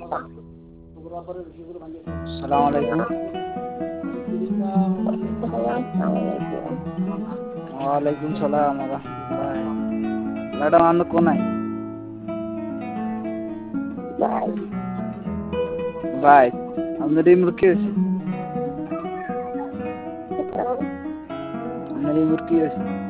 সালাম আলাইকুম। ওয়ালাইকুম সালাম ওয়া রাহমাতুল্লাহ। ম্যাডাম আপনি কোনায়? ভাই আপনার রিমোট কি হয়েছে? আপনার রিমোট কি হয়েছে?